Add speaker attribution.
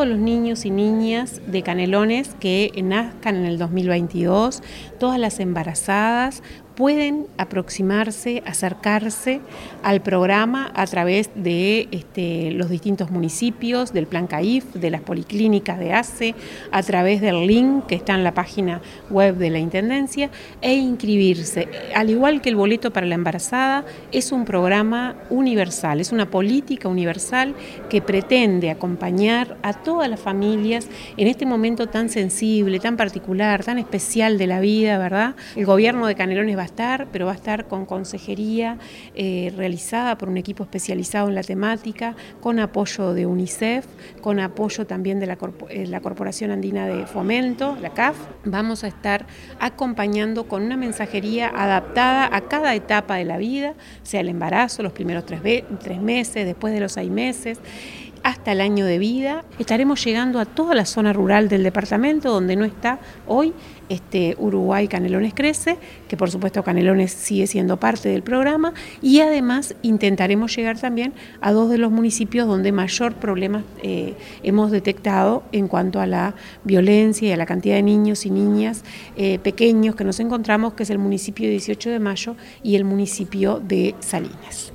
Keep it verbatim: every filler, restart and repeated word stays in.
Speaker 1: todos los niños y niñas de Canelones que nazcan en el dos mil veintidós, todas las embarazadas, pueden aproximarse, acercarse al programa a través de este, los distintos municipios, del Plan CAIF, de las policlínicas de A C E, a través del link que está en la página web de la Intendencia, e inscribirse. Al igual que el boleto para la embarazada, es un programa universal, es una política universal que pretende acompañar a todas las familias en este momento tan sensible, tan particular, tan especial de la vida, ¿verdad? El gobierno de Canelones va a estar, pero va a estar con consejería eh, realizada por un equipo especializado en la temática, con apoyo de UNICEF, con apoyo también de la, Corpo- eh, la Corporación Andina de Fomento, la C A F. Vamos a estar acompañando con una mensajería adaptada a cada etapa de la vida, sea el embarazo, los primeros tres, tres meses, después de los seis meses, hasta el año de vida. Estaremos llegando a toda la zona rural del departamento, donde no está hoy este Uruguay Canelones Crece, que por supuesto Canelones sigue siendo parte del programa, y además intentaremos llegar también a dos de los municipios donde mayor problemas eh, hemos detectado en cuanto a la violencia y a la cantidad de niños y niñas eh, pequeños que nos encontramos, que es el municipio de dieciocho de mayo y el municipio de Salinas.